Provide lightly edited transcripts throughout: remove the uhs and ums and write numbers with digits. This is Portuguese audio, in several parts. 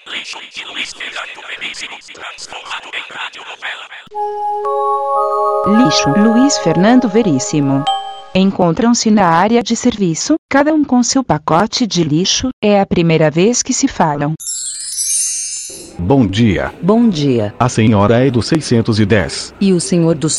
Lixo de Luiz Fernando Veríssimo, transformado em radionovela. Lixo, Luiz Fernando Veríssimo. Encontram-se na área de serviço, cada um com seu pacote de lixo, é a primeira vez que se falam. Bom dia. Bom dia. A senhora é do 610. E o senhor do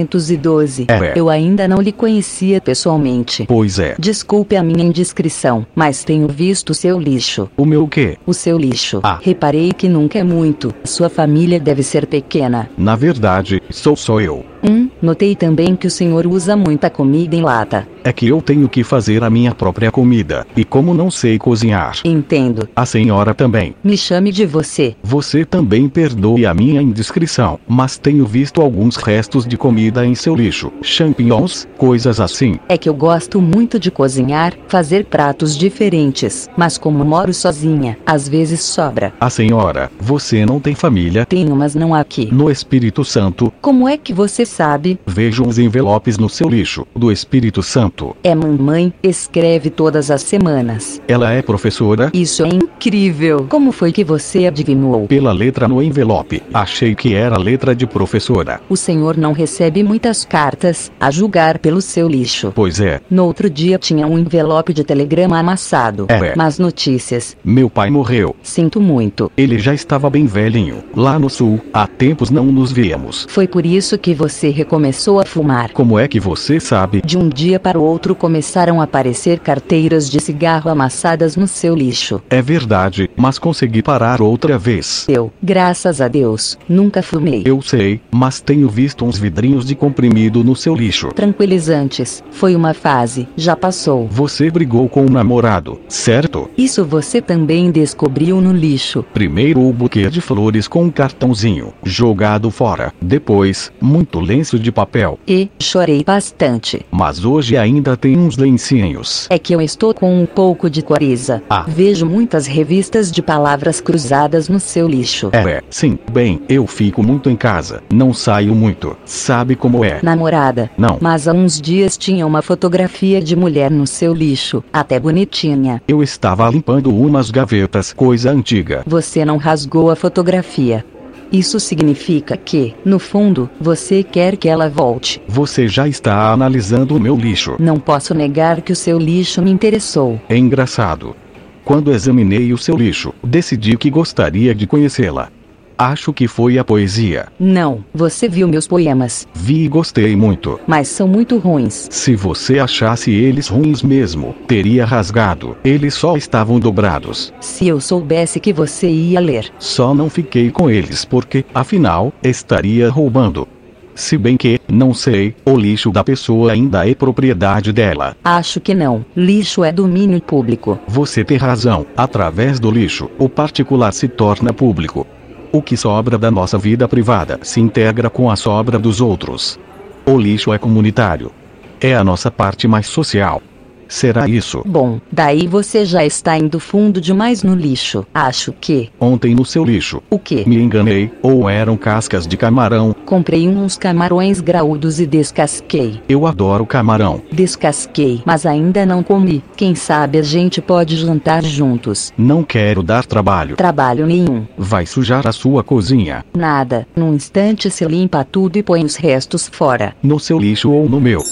612? É. Eu ainda não lhe conhecia pessoalmente. Pois é. Desculpe a minha indiscrição, mas tenho visto seu lixo. O meu quê? O seu lixo. Ah. Reparei que nunca é muito. Sua família deve ser pequena. Na verdade, sou só eu. Notei também que o senhor usa muita comida em lata. É que eu tenho que fazer a minha própria comida, e como não sei cozinhar. Entendo. A senhora também. Me chame de você. Você também perdoe a minha indiscrição, mas tenho visto alguns restos de comida em seu lixo. Champignons, coisas assim. É que eu gosto muito de cozinhar, fazer pratos diferentes, mas como moro sozinha, às vezes sobra. A senhora, você não tem família? Tenho, mas não aqui. No Espírito Santo, Como é que você sabe? vejo uns envelopes no seu lixo, do Espírito Santo. É mamãe, escreve todas as semanas. Ela é professora? Isso é incrível! Como foi que você adivinhou? Pela letra no envelope, achei que era letra de professora. O senhor não recebe muitas cartas, a julgar pelo seu lixo. Pois é, No outro dia tinha um envelope de telegrama amassado. É. Mas notícias. meu pai morreu. Sinto muito. Ele já estava bem velhinho. Lá no sul, há tempos não nos víamos. Foi por isso que você recomeçou a fumar. Como é que você sabe? De um dia para o outro começaram a aparecer carteiras de cigarro amassadas no seu lixo. É verdade, mas consegui parar outra vez. Eu, graças a Deus, nunca fumei. Eu sei, mas tenho visto uns vidrinhos de comprimido no seu lixo. Tranquilizantes, foi uma fase, já passou. Você brigou com o namorado, certo? Isso você também descobriu no lixo. Primeiro o buquê de flores com um cartãozinho, jogado fora. Depois, muito lenço de papel. E chorei bastante. Mas hoje ainda tem uns lencinhos. É que eu estou com um pouco de coriza. Ah. Vejo muitas revistas de palavras cruzadas no seu lixo. Sim. Bem, eu fico muito em casa. Não saio muito. Sabe como é? Namorada. Não. Mas há uns dias tinha uma fotografia de mulher no seu lixo, até bonitinha. Eu estava limpando umas gavetas, coisa antiga. Você não rasgou a fotografia. Isso significa que, no fundo, você quer que ela volte. Você já está analisando o meu lixo. Não posso negar que o seu lixo me interessou. É engraçado. Quando examinei o seu lixo, decidi que gostaria de conhecê-la. Acho que foi a poesia. Não, você viu meus poemas, Vi e gostei muito. mas são muito ruins. Se você achasse eles ruins mesmo, teria rasgado. Eles só estavam dobrados. Se eu soubesse que você ia ler. Só não fiquei com eles porque, afinal, estaria roubando. Se bem que, não sei, o lixo da pessoa ainda é propriedade dela. Acho que não. Lixo é domínio público. Você tem razão. Através do lixo, o particular se torna público. O que sobra da nossa vida privada se integra com a sobra dos outros. O lixo é comunitário. É a nossa parte mais social. Será isso? Bom, daí você já está indo fundo demais no lixo. Acho que. Ontem no seu lixo. O quê? Me enganei, ou eram cascas de camarão. Comprei uns camarões graúdos e descasquei. Eu adoro camarão. Descasquei, mas ainda não comi. Quem sabe a gente pode jantar juntos. Não quero dar trabalho. Trabalho nenhum. Vai sujar a sua cozinha. Nada. Num instante se limpa tudo e põe os restos fora. No seu lixo ou no meu.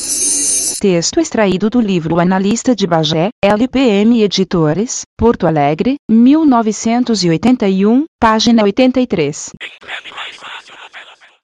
Texto extraído do livro Analista de Bagé, LPM Editores, Porto Alegre, 1981, página 83. Em breve mais radionovela.